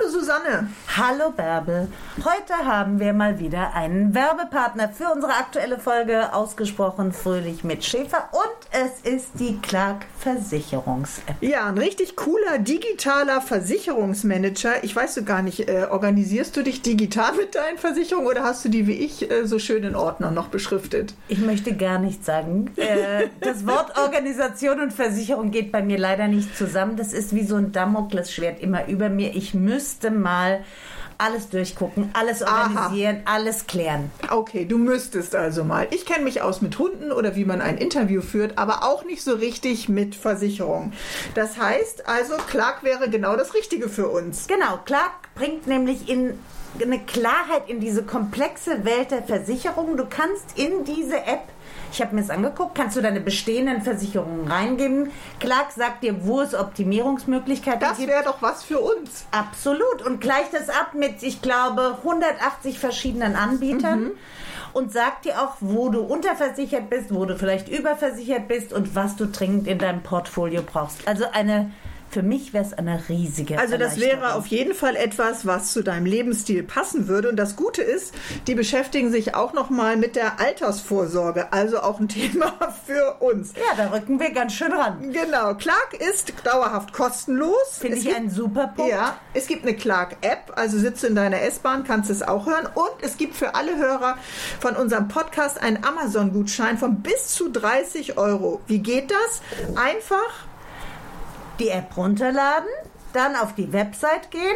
Susanne. Hallo Bärbel. Heute haben wir mal wieder einen Werbepartner für unsere aktuelle Folge, ausgesprochen fröhlich mit Schäfer, und es ist die Clark Versicherungs-App. Ja, ein richtig cooler digitaler Versicherungsmanager. Ich weiß so gar nicht, organisierst du dich digital mit deinen Versicherungen oder hast du die wie ich so schön in Ordner noch beschriftet? Ich möchte gar nichts sagen. Das Wort Organisation und Versicherung geht bei mir leider nicht zusammen. Das ist wie so ein Damoklesschwert immer über mir. Ich müsste mal alles durchgucken, alles organisieren, alles klären. Okay, du müsstest also mal. Ich kenne mich aus mit Hunden oder wie man ein Interview führt, aber auch nicht so richtig mit Versicherung. Das heißt also, Clark wäre genau das Richtige für uns. Genau, Clark bringt nämlich eine Klarheit in diese komplexe Welt der Versicherungen. Du kannst in diese App, ich habe mir das angeguckt, kannst du deine bestehenden Versicherungen reingeben. Clark sagt dir, wo es Optimierungsmöglichkeiten gibt. Das wäre doch was für uns. Absolut. Und gleicht das ab mit, ich glaube, 180 verschiedenen Anbietern. Und sagt dir auch, wo du unterversichert bist, wo du vielleicht überversichert bist und was du dringend in deinem Portfolio brauchst. Also für mich wäre es eine riesige Also das wäre auf jeden Fall etwas, was zu deinem Lebensstil passen würde. Und das Gute ist, die beschäftigen sich auch nochmal mit der Altersvorsorge. Also auch ein Thema für uns. Ja, da rücken wir ganz schön ran. Genau. Clark ist dauerhaft kostenlos. Finde ich einen super Punkt. Ja, es gibt eine Clark-App. Also sitzt du in deiner S-Bahn, kannst es auch hören. Und es gibt für alle Hörer von unserem Podcast einen Amazon-Gutschein von bis zu 30 €. Wie geht das? Einfach die App runterladen, dann auf die Website gehen,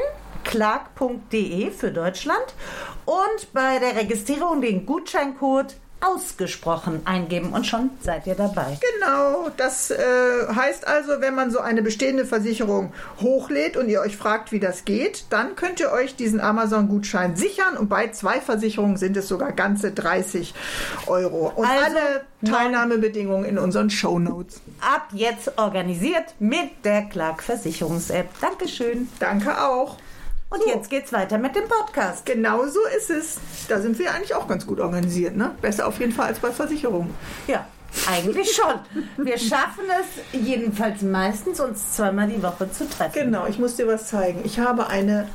clark.de für Deutschland, und bei der Registrierung den Gutscheincode ausgesprochen eingeben und schon seid ihr dabei. Genau, das heißt also, wenn man so eine bestehende Versicherung hochlädt und ihr euch fragt, wie das geht, dann könnt ihr euch diesen Amazon-Gutschein sichern, und bei 2 Versicherungen sind es sogar ganze 30 €. Und also, alle Teilnahmebedingungen in unseren Shownotes. Ab jetzt organisiert mit der Clark Versicherungs-App. Dankeschön. Danke auch. Und jetzt geht's weiter mit dem Podcast. Genau so ist es. Da sind wir eigentlich auch ganz gut organisiert, ne? Besser auf jeden Fall als bei Versicherungen. Ja, eigentlich schon. Wir schaffen es jedenfalls meistens, uns zweimal die Woche zu treffen. Genau, ich muss dir was zeigen. Ich habe eine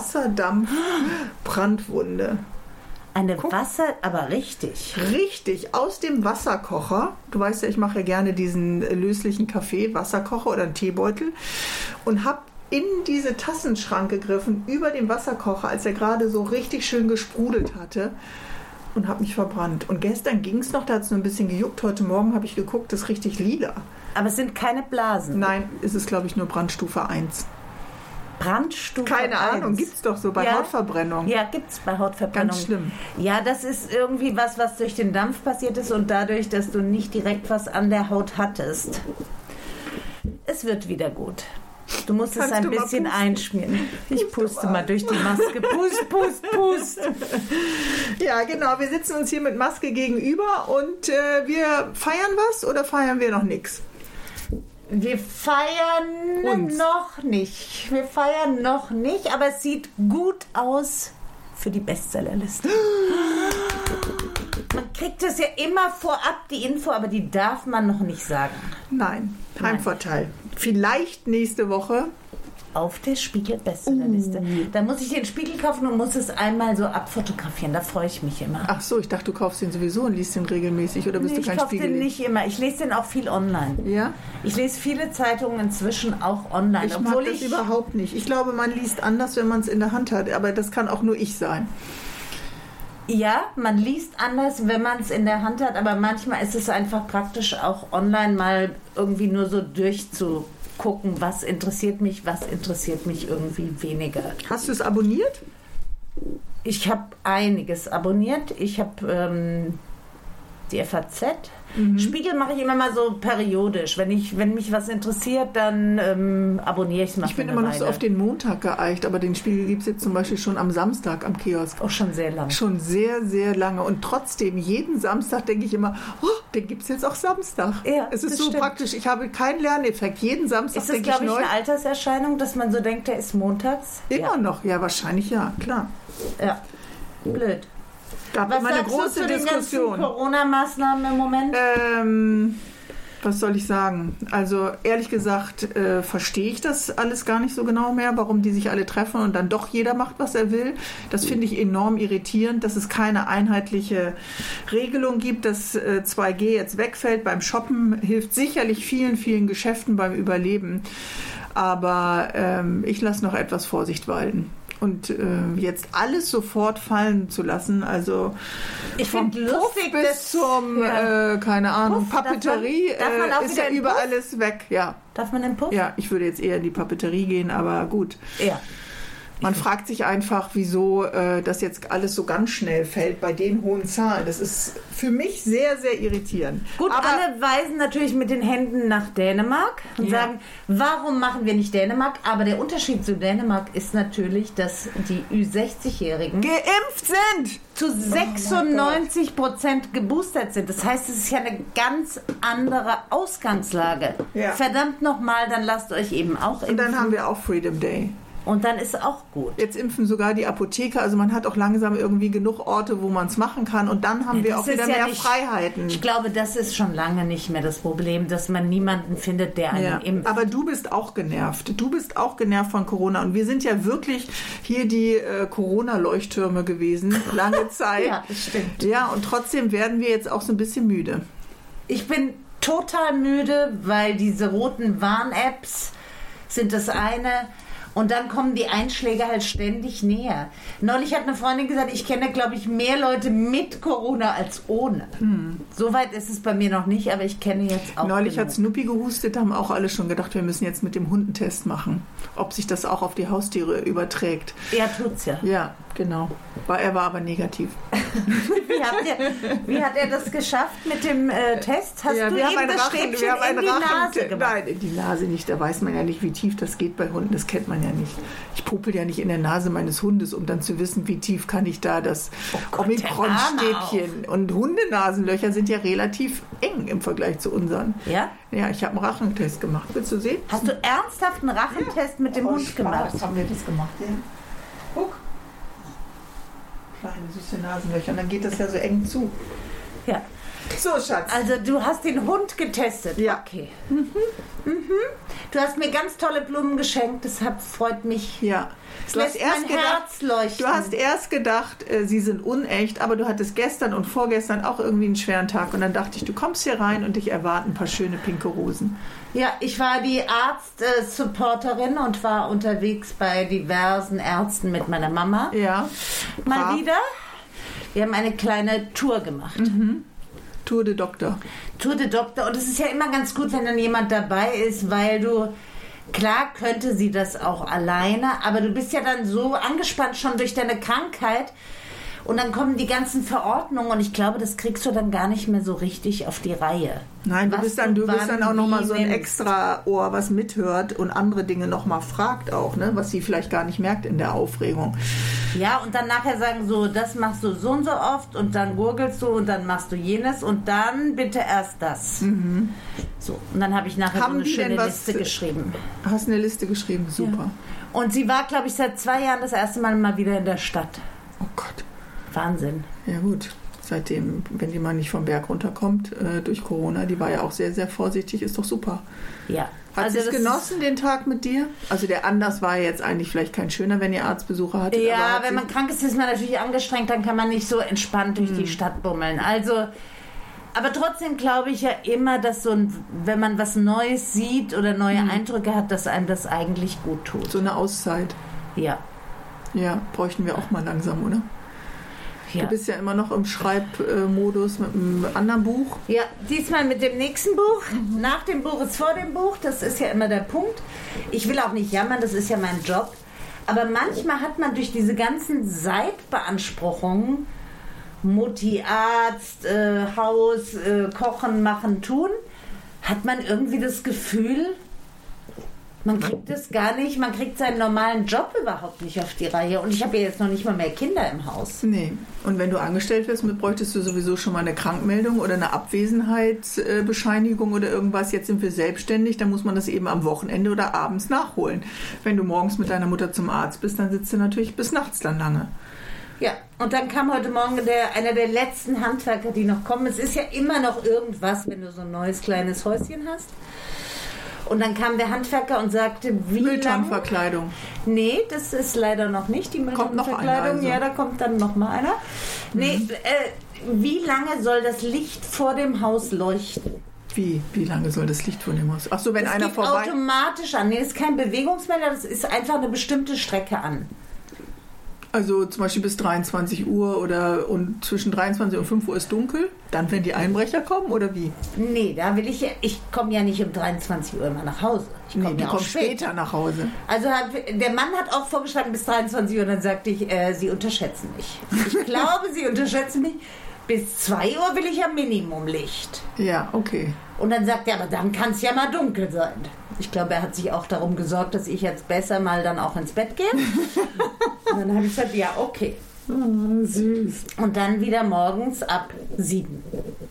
Wasserdampf-Brandwunde. Aber richtig. Richtig, aus dem Wasserkocher. Du weißt ja, ich mache ja gerne diesen löslichen Kaffee, Wasserkocher oder einen Teebeutel, und habe in diese Tassenschrank gegriffen, über dem Wasserkocher, als er gerade so richtig schön gesprudelt hatte, und habe mich verbrannt. Und gestern ging es noch, da hat es nur ein bisschen gejuckt. Heute Morgen habe ich geguckt, das ist richtig lila. Aber es sind keine Blasen. Nein, es ist, glaube ich, nur Brandstufe 1. Brandstufe Keine 1. Ahnung, gibt es doch so bei Hautverbrennung. Ja, gibt es bei Hautverbrennung. Ganz schlimm. Ja, das ist irgendwie was durch den Dampf passiert ist und dadurch, dass du nicht direkt was an der Haut hattest. Es wird wieder gut. Du musst es ein bisschen einschmieren. Ich puste mal durch die Maske. Pust, pust, pust. Ja, genau. Wir sitzen uns hier mit Maske gegenüber und wir feiern was oder feiern wir noch nichts? Wir feiern noch nicht. Wir feiern noch nicht, aber es sieht gut aus für die Bestsellerliste. Man kriegt es ja immer vorab, die Info, aber die darf man noch nicht sagen. Nein, Heimvorteil. Vielleicht nächste Woche. Auf der Spiegel-Bestsellerliste. Da muss ich den Spiegel kaufen und muss es einmal so abfotografieren. Da freue ich mich immer. Ach so, ich dachte, du kaufst den sowieso und liest den regelmäßig, oder bist du kein Ich kaufe Spiegel? den nicht immer. Ich lese den auch viel online. Ja? Ich lese viele Zeitungen inzwischen auch online. Ich mag das überhaupt nicht. Ich glaube, man liest anders, wenn man es in der Hand hat. Aber das kann auch nur ich sein. Ja, man liest anders, wenn man es in der Hand hat. Aber manchmal ist es einfach praktisch, auch online mal irgendwie nur so durchzugucken, was interessiert mich irgendwie weniger. Hast du es abonniert? Ich habe einiges abonniert. Ich habe die FAZ. Spiegel mache ich immer mal so periodisch. Wenn mich was interessiert, dann abonniere ich es mal. Ich bin immer noch so auf den Montag geeicht, aber den Spiegel gibt es jetzt zum Beispiel schon am Samstag am Kiosk. Auch schon sehr lange. Schon sehr, sehr lange. Und trotzdem, jeden Samstag denke ich immer, den gibt es jetzt auch Samstag. Ja, es ist so stimmt. Praktisch. Ich habe keinen Lerneffekt. Jeden Samstag denke ich neu. Ist das, glaube ich, eine Alterserscheinung, dass man so denkt, der ist montags? Immer noch. Ja, wahrscheinlich ja, klar. Ja, blöd. Gab immer eine große Diskussion. Corona-Maßnahmen im Moment? Was soll ich sagen? Also ehrlich gesagt verstehe ich das alles gar nicht so genau mehr, warum die sich alle treffen und dann doch jeder macht, was er will. Das finde ich enorm irritierend, dass es keine einheitliche Regelung gibt, dass 2G jetzt wegfällt. Beim Shoppen hilft sicherlich vielen, vielen Geschäften beim Überleben. Aber ich lasse noch etwas Vorsicht walten. Und jetzt alles sofort fallen zu lassen, also ich finde lustig, bis zum, keine Ahnung, Puff, Papeterie ist ja überall alles weg. Ja. Darf man im Puff? Ja, ich würde jetzt eher in die Papeterie gehen, aber gut. Ja. Man fragt sich einfach, wieso das jetzt alles so ganz schnell fällt bei den hohen Zahlen. Das ist für mich sehr, sehr irritierend. Gut, aber alle weisen natürlich mit den Händen nach Dänemark und sagen, warum machen wir nicht Dänemark? Aber der Unterschied zu Dänemark ist natürlich, dass die Ü60-Jährigen geimpft sind! Zu 96% geboostert sind. Das heißt, es ist ja eine ganz andere Ausgangslage. Ja. Verdammt nochmal, dann lasst euch eben auch impfen. Und dann haben wir auch Freedom Day. Und dann ist auch gut. Jetzt impfen sogar die Apotheker, also man hat auch langsam irgendwie genug Orte, wo man es machen kann und dann haben wir auch wieder mehr Freiheiten. Ich glaube, das ist schon lange nicht mehr das Problem, dass man niemanden findet, der einen impft. Aber du bist auch genervt. Du bist auch genervt von Corona und wir sind ja wirklich hier die Corona-Leuchttürme gewesen, lange Zeit. Ja, das stimmt. Ja, und trotzdem werden wir jetzt auch so ein bisschen müde. Ich bin total müde, weil diese roten Warn-Apps sind das eine. Und dann kommen die Einschläge halt ständig näher. Neulich hat eine Freundin gesagt, ich kenne, glaube ich, mehr Leute mit Corona als ohne. Soweit ist es bei mir noch nicht, aber ich kenne jetzt auch. Neulich hat Snoopy gehustet, haben auch alle schon gedacht, wir müssen jetzt mit dem Hund einen Test machen. Ob sich das auch auf die Haustiere überträgt. Ja, tut's ja. Ja, genau. Er war aber negativ. Wie hat er das geschafft mit dem Test? Hast du wir haben eben das Stäbchen in die Nase gemacht? Nein, in die Nase nicht. Da weiß man ja nicht, wie tief das geht bei Hunden. Das kennt man ja nicht. Ich popel ja nicht in der Nase meines Hundes, um dann zu wissen, wie tief kann ich da das Omikron-Stäbchen. Und Hundenasenlöcher sind ja relativ eng im Vergleich zu unseren. Ja? Ja, ich habe einen Rachentest gemacht. Willst du sehen? Hast du ernsthaft einen Rachentest mit dem Hund gemacht? Haben wir das gemacht, ja. Guck. Kleine süße Nasenlöcher. Und dann geht das ja so eng zu. Ja. So, Schatz. Also du hast den Hund getestet? Ja. Okay. Du hast mir ganz tolle Blumen geschenkt, deshalb freut mich. Ja. Du hast Herz leuchten. Du hast erst gedacht, sie sind unecht, aber du hattest gestern und vorgestern auch irgendwie einen schweren Tag und dann dachte ich, du kommst hier rein und dich erwarten ein paar schöne pinke Rosen. Ja, ich war die Arzt-Supporterin und war unterwegs bei diversen Ärzten mit meiner Mama. Ja. Mal wieder. Wir haben eine kleine Tour gemacht. Tour de Doktor. Tour de Doktor. Und es ist ja immer ganz gut, wenn dann jemand dabei ist, weil du... Klar könnte sie das auch alleine, aber du bist ja dann so angespannt schon durch deine Krankheit und dann kommen die ganzen Verordnungen und ich glaube, das kriegst du dann gar nicht mehr so richtig auf die Reihe. Nein, du bist dann auch nochmal so ein extra Ohr, was mithört und andere Dinge nochmal fragt auch, ne, was sie vielleicht gar nicht merkt in der Aufregung. Ja, und dann nachher sagen so, das machst du so und so oft und dann gurgelst du und dann machst du jenes und dann bitte erst das. So, und dann habe ich nachher so eine schöne Liste geschrieben. Hast eine Liste geschrieben, super. Ja. Und sie war, glaube ich, seit 2 Jahren das erste Mal wieder in der Stadt. Oh Gott. Wahnsinn. Ja gut, seitdem, wenn die mal nicht vom Berg runterkommt durch Corona, die war ja auch sehr, sehr vorsichtig, ist doch super. Ja. Hat sie es genossen, den Tag mit dir? Also der Anlass war ja jetzt eigentlich vielleicht kein schöner, wenn ihr Arztbesucher hattet. Ja, wenn man krank ist, ist man natürlich angestrengt, dann kann man nicht so entspannt durch die Stadt bummeln. Also, aber trotzdem glaube ich ja immer, dass wenn man was Neues sieht oder neue Eindrücke hat, dass einem das eigentlich gut tut. So eine Auszeit. Ja. Ja, bräuchten wir auch mal langsam, oder? Ja. Du bist ja immer noch im Schreibmodus mit einem anderen Buch. Ja, diesmal mit dem nächsten Buch. Nach dem Buch ist vor dem Buch. Das ist ja immer der Punkt. Ich will auch nicht jammern, das ist ja mein Job. Aber manchmal hat man durch diese ganzen Zeitbeanspruchungen, Mutti, Arzt, Haus, Kochen, Machen, Tun, hat man irgendwie das Gefühl, man kriegt es gar nicht, man kriegt seinen normalen Job überhaupt nicht auf die Reihe. Und ich habe ja jetzt noch nicht mal mehr Kinder im Haus. Nee. Und wenn du angestellt wirst, bräuchtest du sowieso schon mal eine Krankmeldung oder eine Abwesenheitsbescheinigung oder irgendwas. Jetzt sind wir selbstständig, dann muss man das eben am Wochenende oder abends nachholen. Wenn du morgens mit deiner Mutter zum Arzt bist, dann sitzt du natürlich bis nachts dann lange. Ja, und dann kam heute Morgen einer der letzten Handwerker, die noch kommen. Es ist ja immer noch irgendwas, wenn du so ein neues kleines Häuschen hast. Und dann kam der Handwerker und sagte, wie Mülltonnenverkleidung. Nee, das ist leider noch nicht die Mülltonnenverkleidung. Also. Ja, da kommt dann noch mal einer. Nee, wie lange soll das Licht vor dem Haus leuchten? Wie lange soll das Licht vor dem Haus? Ach so, wenn das einer geht vorbei... automatisch an. Nee, das ist kein Bewegungsmelder, das ist einfach eine bestimmte Strecke an. Also zum Beispiel bis 23 Uhr und zwischen 23 und 5 Uhr ist dunkel, dann wenn die Einbrecher kommen oder wie? Nee, ich komme ja nicht um 23 Uhr immer nach Hause. Du kommst später nach Hause. Also der Mann hat auch vorgeschlagen bis 23 Uhr, dann sagte ich, Sie unterschätzen mich. Ich glaube, Sie unterschätzen mich. Bis 2 Uhr will ich ja Minimumlicht. Ja, okay. Und dann sagt er, aber dann kann es ja mal dunkel sein. Ich glaube, er hat sich auch darum gesorgt, dass ich jetzt besser mal dann auch ins Bett gehe. Und dann habe ich gesagt, ja, okay. Oh, süß. Und dann wieder morgens ab 7.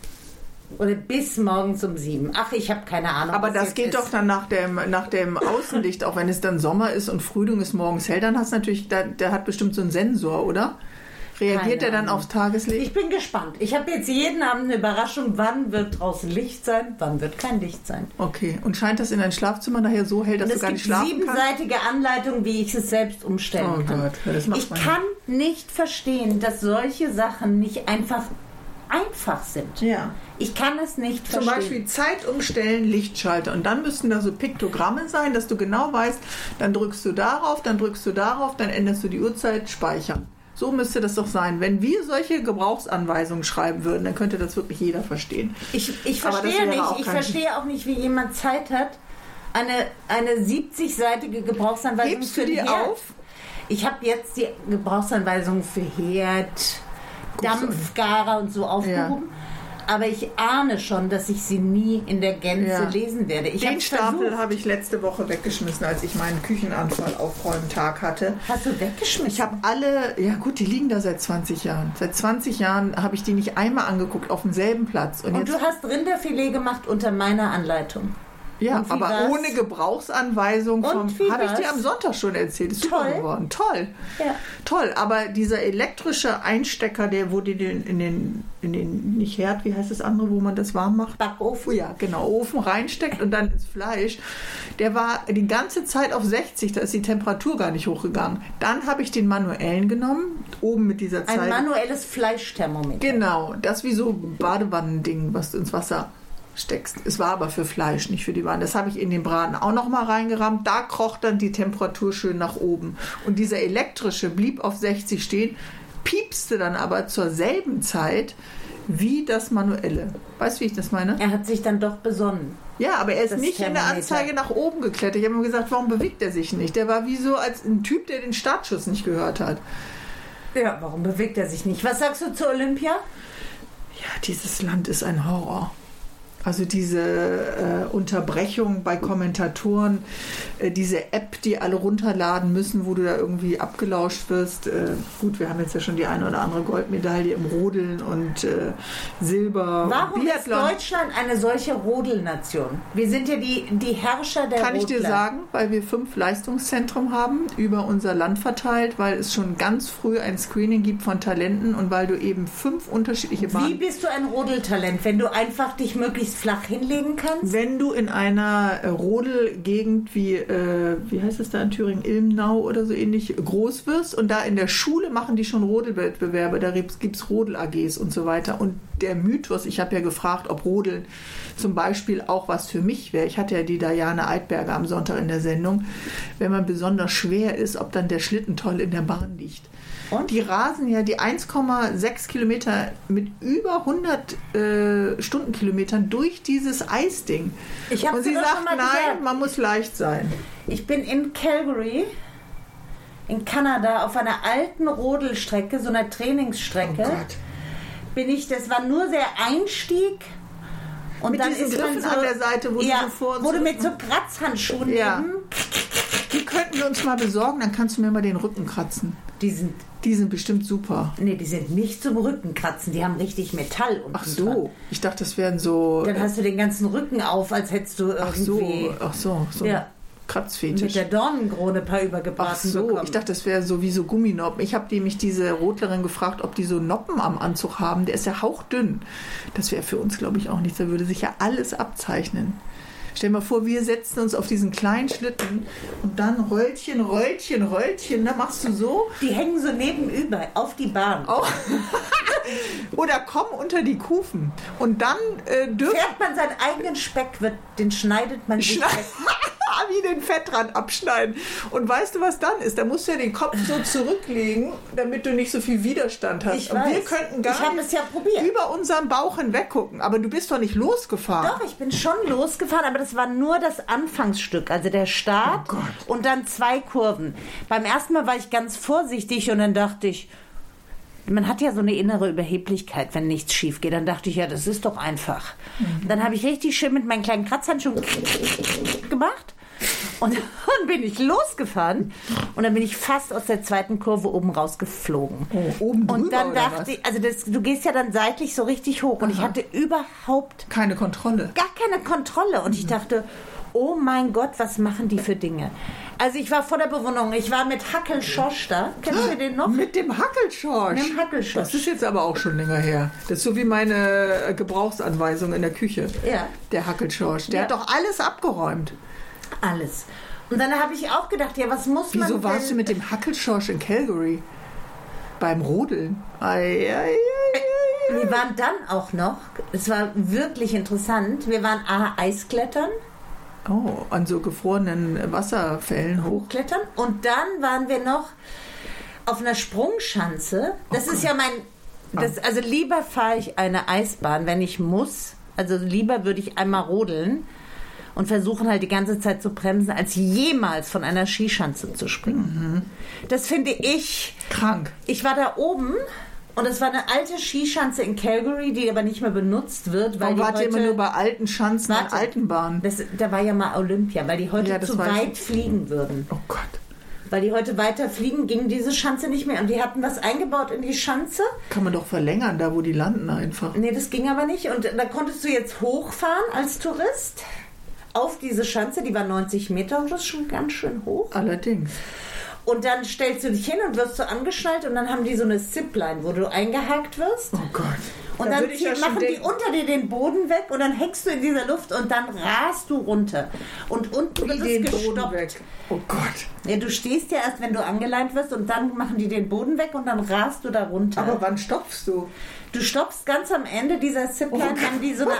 Oder bis morgens um 7. Ach, ich habe keine Ahnung. Aber das geht doch dann nach dem Außenlicht, auch wenn es dann Sommer ist und Frühling ist morgens hell, dann hast du natürlich, der hat bestimmt so einen Sensor, oder? Reagiert er dann aufs Tageslicht? Ich bin gespannt. Ich habe jetzt jeden Abend eine Überraschung, wann wird draußen Licht sein, wann wird kein Licht sein. Okay. Und scheint das in dein Schlafzimmer nachher so hell, dass du gar nicht schlafen kannst? Es gibt 7-seitige Anleitung, wie ich es selbst umstellen kann. Gott, das macht man kann nicht verstehen, dass solche Sachen nicht einfach sind. Ja. Ich kann es nicht verstehen. Zum Beispiel Zeit umstellen, Lichtschalter. Und dann müssten da so Piktogramme sein, dass du genau weißt, dann drückst du darauf, dann änderst du die Uhrzeit, speichern. So müsste das doch sein. Wenn wir solche Gebrauchsanweisungen schreiben würden, dann könnte das wirklich jeder verstehen. Ich verstehe auch nicht, wie jemand Zeit hat, eine 70-seitige Gebrauchsanweisung Hebst für du die Herd. auf? Ich habe jetzt die Gebrauchsanweisung für Herd, Dampfgarer und so aufgehoben. Ja. Aber ich ahne schon, dass ich sie nie in der Gänze lesen werde. Den Stapel habe ich letzte Woche weggeschmissen, als ich meinen Küchenanfall-Aufräumen-Tag hatte. Hast du weggeschmissen? Ich habe alle, ja gut, die liegen da seit 20 Jahren. Seit 20 Jahren habe ich die nicht einmal angeguckt, auf demselben Platz. Und du hast Rinderfilet gemacht unter meiner Anleitung. Ja, aber ohne Gebrauchsanweisung. Habe ich dir am Sonntag schon erzählt. Ist super geworden. Toll. Ja. Toll. Aber dieser elektrische Einstecker, wo die in den, nicht Herd, wie heißt das andere, wo man das warm macht? Backofen. Ja, genau. Ofen reinsteckt und dann ins Fleisch. Der war die ganze Zeit auf 60. Da ist die Temperatur gar nicht hochgegangen. Dann habe ich den manuellen genommen. Oben mit dieser Zeit. Ein manuelles Fleischthermometer. Genau. Das wie so ein Badewannending, was du ins Wasser steckst. Es war aber für Fleisch, nicht für die Waren. Das habe ich in den Braten auch noch mal reingerammt. Da kroch dann die Temperatur schön nach oben. Und dieser elektrische blieb auf 60 stehen, piepste dann aber zur selben Zeit wie das manuelle. Weißt du, wie ich das meine? Er hat sich dann doch besonnen. Ja, aber er ist nicht in der Anzeige nach oben geklettert. Ich habe mir gesagt, warum bewegt er sich nicht? Der war wie so als ein Typ, der den Startschuss nicht gehört hat. Ja, warum bewegt er sich nicht? Was sagst du zu Olympia? Ja, dieses Land ist ein Horror. Also diese Unterbrechung bei Kommentatoren, diese App, die alle runterladen müssen, wo du da irgendwie abgelauscht wirst. Gut, wir haben jetzt ja schon die eine oder andere Goldmedaille im Rodeln und Silber. Warum ist Deutschland eine solche Rodelnation? Wir sind ja die Herrscher der Rodler. Kann ich dir sagen, weil wir 5 Leistungszentren haben, über unser Land verteilt, weil es schon ganz früh ein Screening gibt von Talenten und weil du eben 5 unterschiedliche Bahnen... Wie bist du ein Rodeltalent, wenn du einfach dich möglichst flach hinlegen kannst? Wenn du in einer Rodelgegend wie heißt es da in Thüringen, Ilmenau oder so ähnlich, groß wirst und da in der Schule machen die schon Rodelwettbewerbe, da gibt es Rodel-AGs und so weiter. Und der Mythos, ich habe ja gefragt, ob Rodeln zum Beispiel auch was für mich wäre. Ich hatte ja die Diane Eidberger am Sonntag in der Sendung. Wenn man besonders schwer ist, ob dann der Schlitten toll in der Bahn liegt. Und? Die rasen ja die 1,6 Kilometer mit über 100 Stundenkilometern durch dieses Eisding. Und sie sagt, nein, man muss leicht sein. Ich bin in Calgary, in Kanada, auf einer alten Rodelstrecke, so einer Trainingsstrecke. Oh Gott. Das war nur der Einstieg. Und mit dann diesen ist man Griffen so, an der Seite, wo wo du mit so Kratzhandschuhen neben. Die könnten wir uns mal besorgen, dann kannst du mir mal den Rücken kratzen. Die sind bestimmt super. Nee, die sind nicht zum Rückenkratzen, die haben richtig Metall unten. Ach so, dran. Ich dachte, das wären so... Dann hast du den ganzen Rücken auf, als hättest du irgendwie... Ach so. Ja. Kratzfetisch. Mit der Dornenkrone ein paar Ach übergebraten so, bekommen. ich dachte, das wäre sowieso Gumminoppen. Ich habe nämlich diese Rotlerin gefragt, ob die so Noppen am Anzug haben. Der ist ja hauchdünn. Das wäre für uns, glaube ich, auch nichts. Da würde sich ja alles abzeichnen. Stell dir mal vor, wir setzen uns auf diesen kleinen Schlitten und dann Röllchen, Röllchen, Röllchen. Da machst du so. Die hängen so nebenüber auf die Bahn. Oh. Oder kommen unter die Kufen. Und dann Fährt man seinen eigenen Speck, den schneidet man sich weg. wie den Fettrand abschneiden. Und weißt du, was dann ist? Da musst du ja den Kopf so zurücklegen, damit du nicht so viel Widerstand hast. Ich und weiß. wir könnten Ich habe es ja probiert. über unseren Bauch hinweg gucken. Aber du bist doch nicht losgefahren. Doch, ich bin schon losgefahren, aber das war nur das Anfangsstück, also der Start und dann 2 Kurven. Beim ersten Mal war ich ganz vorsichtig und dann dachte ich, man hat ja so eine innere Überheblichkeit, wenn nichts schief geht. Dann dachte ich, ja, das ist doch einfach. Dann habe ich richtig schön mit meinen kleinen Kratzhandschuhen gemacht und dann bin ich losgefahren und dann bin ich fast aus der 2. Kurve oben rausgeflogen. Oh, oben drüber, und dann oder dachte ich, also du gehst ja dann seitlich so richtig hoch und ich hatte überhaupt keine Kontrolle. gar keine Kontrolle und ich dachte, oh mein Gott, was machen die für Dinge? Also ich war vor der Bewunderung, ich war mit Hackelschorsch da. Kennst du den noch? Mit dem Hackelschorsch. Mit dem Hackelschorsch. Das ist jetzt aber auch schon länger her. Das ist so wie meine Gebrauchsanweisung in der Küche. Ja. Der Hackelschorsch. Der Ja. hat doch alles abgeräumt. Alles. Und dann habe ich auch gedacht, ja, was muss man Wieso warst du mit dem Hackelschorsch in Calgary? Beim Rodeln? Ei, ei, ei, ei. Wir waren dann auch noch, es war wirklich interessant, wir waren Eisklettern, Oh, an so gefrorenen Wasserfällen hoch. Hochklettern und dann waren wir noch auf einer Sprungschanze. Das ist ja also lieber fahre ich eine Eisbahn, wenn ich muss. Also lieber würde ich einmal rodeln und versuchen halt die ganze Zeit zu bremsen, als jemals von einer Skischanze zu springen. Das finde ich Krank. Ich war da oben und es war eine alte Skischanze in Calgary, die aber nicht mehr benutzt wird, weil Warum die wart ihr heute immer nur bei alten Schanzen und Warte. alten Bahnen? da war ja mal Olympia, weil die heute Ja, das zu weiß weit ich. fliegen würden. Oh Gott. Weil die heute weiter fliegen, ging diese Schanze nicht mehr. Und die hatten was eingebaut in die Schanze. Kann man doch verlängern, da wo die landen einfach. Nee, das ging aber nicht. Und da konntest du jetzt hochfahren als Tourist auf diese Schanze. Die war 90 Meter und das ist schon ganz schön hoch. Allerdings. Und dann stellst du dich hin und wirst so angeschnallt. Und dann haben die so eine Zipline, wo du eingehakt wirst. Oh Gott. Und Da dann würde ich ja schon machen die denken. unter dir den Boden weg und dann hängst du in dieser Luft und dann rast du runter. Und unten wird den es Boden gestoppt. weg. Oh Gott. Ja, du stehst ja erst, wenn du angeleint wirst und dann machen die den Boden weg und dann rast du da runter. Aber wann stopfst du? Du stoppst ganz am Ende dieser Zipline, haben die so eine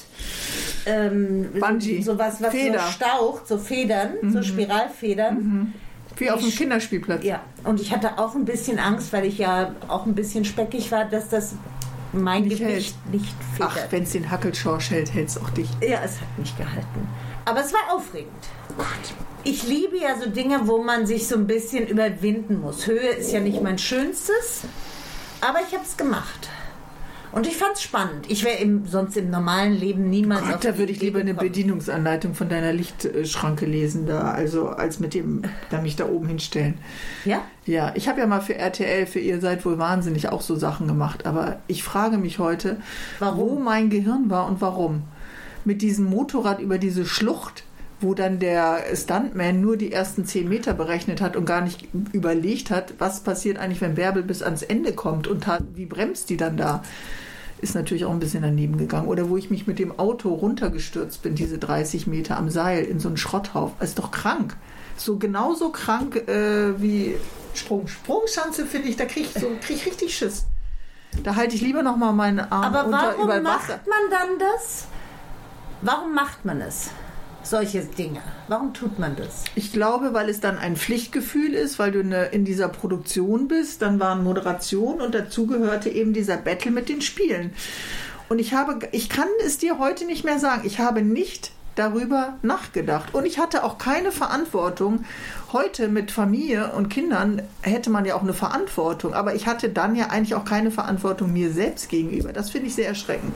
Art Bungee. sowas, was Feder. so staucht, so Federn, so Spiralfedern. Wie auf dem Kinderspielplatz. Ja, und ich hatte auch ein bisschen Angst, weil ich ja auch ein bisschen speckig war, dass das mein Nicht Gewicht nicht Ach, federt. wenn es den Hackelschorsch hält, hält es auch dich. Ja, es hat mich gehalten. Aber es war aufregend. Oh Gott. Ich liebe ja so Dinge, wo man sich so ein bisschen überwinden muss. Höhe ist ja nicht mein Schönstes, aber ich habe es gemacht. Und ich fand es spannend. Ich wäre sonst im normalen Leben niemals Gott, auf da die würde ich Idee lieber eine gekommen. Bedienungsanleitung von deiner Lichtschranke lesen, da, also als mit dem, da mich da oben hinstellen. Ja? Ja, ich habe ja mal für RTL, für Ihr seid wohl wahnsinnig, auch so Sachen gemacht. Aber ich frage mich heute, wo mein Gehirn war und warum. Mit diesem Motorrad über diese Schlucht, wo dann der Stuntman nur die ersten 10 Meter berechnet hat und gar nicht überlegt hat, was passiert eigentlich, wenn Bärbel bis ans Ende kommt und wie bremst die dann da? Ist natürlich auch ein bisschen daneben gegangen. Oder wo ich mich mit dem Auto runtergestürzt bin, diese 30 Meter am Seil in so einen Schrotthaufen. Das ist doch krank. So genauso krank wie Sprungschanze, finde ich, da krieg ich richtig Schiss. Da halte ich lieber noch mal meinen Arm Aber warum über macht Wasser. man dann das? Warum macht man es? Solche Dinge. Warum tut man das? Ich glaube, weil es dann ein Pflichtgefühl ist, weil du in dieser Produktion bist. Dann waren Moderation und dazu gehörte eben dieser Battle mit den Spielen. Und ich kann es dir heute nicht mehr sagen. Ich habe nicht darüber nachgedacht. Und ich hatte auch keine Verantwortung. Heute mit Familie und Kindern hätte man ja auch eine Verantwortung. Aber ich hatte dann ja eigentlich auch keine Verantwortung mir selbst gegenüber. Das finde ich sehr erschreckend.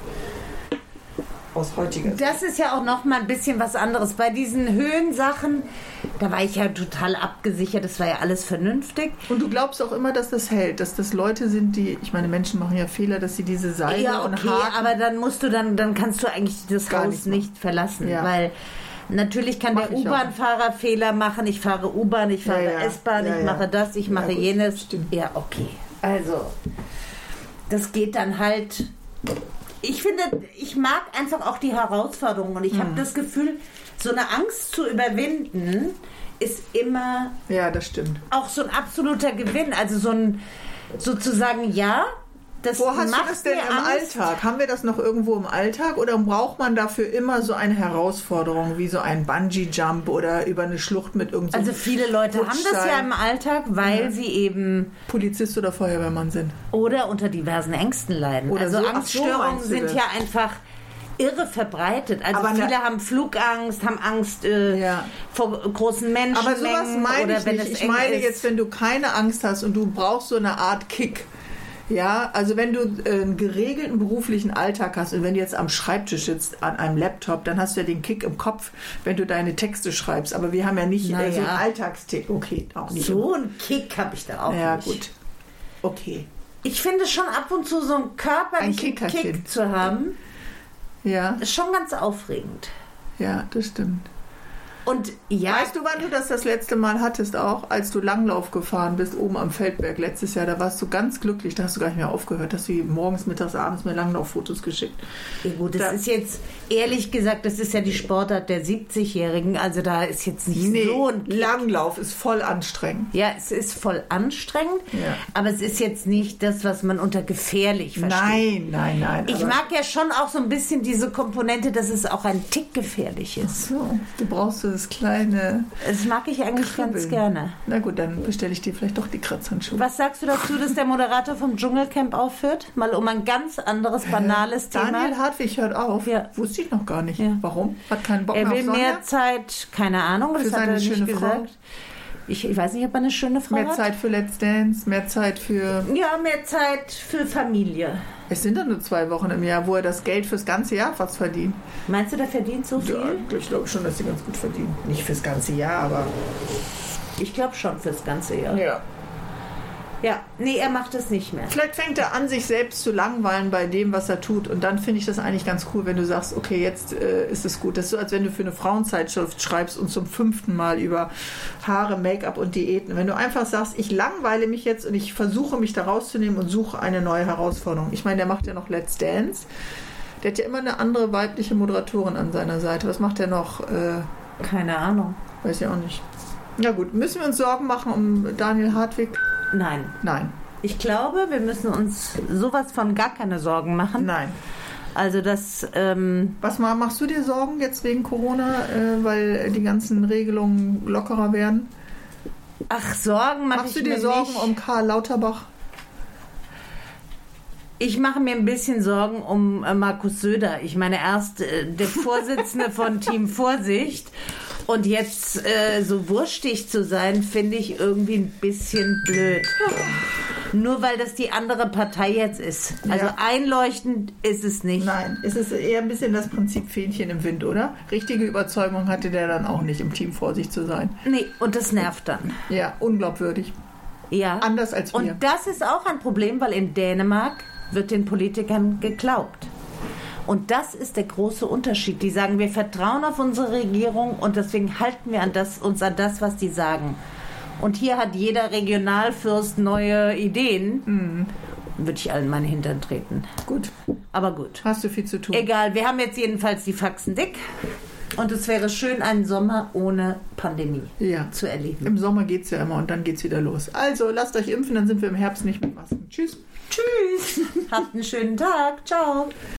Aus heutiger Sicht. Das ist ja auch noch mal ein bisschen was anderes. Bei diesen Höhensachen, da war ich ja total abgesichert. Das war ja alles vernünftig. Und du glaubst auch immer, dass das hält, dass das Leute sind, die, ich meine, Menschen machen ja Fehler, dass sie diese Seile Ja, und okay, Haken. aber dann kannst du eigentlich das Gar Haus nicht nicht verlassen, Ja. weil Natürlich kann Mach der ich auch. U-Bahn-Fahrer Fehler machen. Ich fahre U-Bahn, ich fahre Ja. S-Bahn, Ja, ich ja. mache das, ich mache gut, jenes. stimmt. Ja, okay. Also, das geht dann halt. Ich finde, ich mag einfach auch die Herausforderung und ich habe das Gefühl, so eine Angst zu überwinden ist immer Ja, das stimmt. auch so ein absoluter Gewinn. Also so ein sozusagen, ja, das Wo hast du macht das denn mir im Angst. Alltag? Haben wir das noch irgendwo im Alltag oder braucht man dafür immer so eine Herausforderung wie so ein Bungee-Jump oder über eine Schlucht mit irgendeinem Also viele Leute haben das ja im Alltag, weil sie eben Polizist oder Feuerwehrmann sind? oder unter diversen Ängsten leiden. Oder Also so. Ach so, Angststörungen meinst du sind das? ja einfach irre verbreitet. Also Aber viele haben Flugangst, haben Angst vor großen Menschenmengen. Aber sowas meine oder ich wenn nicht. es Ich eng meine ist. jetzt, wenn du keine Angst hast und du brauchst so eine Art Kick. Ja, also wenn du einen geregelten beruflichen Alltag hast und wenn du jetzt am Schreibtisch sitzt an einem Laptop, dann hast du ja den Kick im Kopf, wenn du deine Texte schreibst. Aber wir haben ja nicht so einen Alltagstick. Okay, auch nicht. So einen Kick habe ich da auch Ja, nicht. gut. Okay. Ich finde schon ab und zu so einen körperlichen Ein Kickerchen. Kick zu haben, Ja, ist schon ganz aufregend. ja, das stimmt. Und ja, Weißt du, wann du das letzte Mal hattest auch? Als du Langlauf gefahren bist, oben am Feldberg letztes Jahr, da warst du ganz glücklich, da hast du gar nicht mehr aufgehört, hast du morgens, mittags, abends mir Langlauffotos geschickt. ja gut, das ist jetzt, ehrlich gesagt, das ist ja die Sportart der 70-Jährigen, also da ist jetzt nicht so ein Kick. Langlauf ist voll anstrengend. Ja, es ist voll anstrengend, Ja. aber es ist jetzt nicht das, was man unter gefährlich versteht. Nein. Ich aber- mag ja schon auch so ein bisschen diese Komponente, dass es auch ein Tick gefährlich ist. So, du brauchst so das kleine... Das mag ich eigentlich ganz Kribbeln. gerne. Na gut, dann bestelle ich dir vielleicht doch die Kratzhandschuhe. Was sagst du dazu, dass der Moderator vom Dschungelcamp aufhört? Mal um ein ganz anderes, banales Thema. Daniel Hartwig hört auf. Ja. Wusste ich noch gar nicht. Ja. Warum? Hat keinen Bock Er mehr will auf Sonja? mehr Zeit, keine Ahnung, das Für hat er seine nicht schöne Frau? gesagt. Ich weiß nicht, ob er eine schöne Frau Mehr hat. Zeit für Let's Dance, mehr Zeit für... Ja, mehr Zeit für Familie. Es sind doch nur 2 Wochen im Jahr, wo er das Geld fürs ganze Jahr fast verdient. Meinst du, der verdient so viel? Ja, ich glaube schon, dass sie ganz gut verdienen. Nicht fürs ganze Jahr, aber... Ich glaube schon fürs ganze Jahr. Ja. Ja, nee, er macht es nicht mehr. Vielleicht fängt er an, sich selbst zu langweilen bei dem, was er tut. Und dann finde ich das eigentlich ganz cool, wenn du sagst, okay, jetzt ist es gut. Das ist so, als wenn du für eine Frauenzeitschrift schreibst und zum 5. Mal über Haare, Make-up und Diäten. Wenn du einfach sagst, ich langweile mich jetzt und ich versuche mich da rauszunehmen und suche eine neue Herausforderung. Ich meine, der macht ja noch Let's Dance. Der hat ja immer eine andere weibliche Moderatorin an seiner Seite. Was macht der noch? Keine Ahnung. Weiß ich auch nicht. Ja gut, müssen wir uns Sorgen machen um Daniel Hartwig? Nein. Nein. Ich glaube, wir müssen uns sowas von gar keine Sorgen machen. Nein. Also das, Was machst du dir Sorgen jetzt wegen Corona, weil die ganzen Regelungen lockerer werden? ach, Sorgen mache ich Machst du dir mir Sorgen nicht. um Karl Lauterbach? Ich mache mir ein bisschen Sorgen um Markus Söder. Ich meine, erst der Vorsitzende von Team Vorsicht und jetzt so wurstig zu sein, finde ich irgendwie ein bisschen blöd. Nur weil das die andere Partei jetzt ist. Also Ja. einleuchtend ist es nicht. Nein, es ist eher ein bisschen das Prinzip Fähnchen im Wind, oder? Richtige Überzeugung hatte der dann auch nicht, im Team Vorsicht zu sein. Nee, und das nervt dann. Ja, unglaubwürdig. Ja. Anders als wir. Und das ist auch ein Problem, weil in Dänemark wird den Politikern geglaubt. Und das ist der große Unterschied. Die sagen, wir vertrauen auf unsere Regierung und deswegen halten wir uns an das, was die sagen. Und hier hat jeder Regionalfürst neue Ideen. Würde ich allen meinen Hintern treten. Gut, Aber gut. hast du viel zu tun. Egal, wir haben jetzt jedenfalls die Faxen dick. Und es wäre schön, einen Sommer ohne Pandemie Ja. zu erleben. Im Sommer geht's ja immer und dann geht's wieder los. Also, lasst euch impfen, dann sind wir im Herbst nicht mit Masken. Tschüss. Tschüss. Habt einen schönen Tag. Ciao.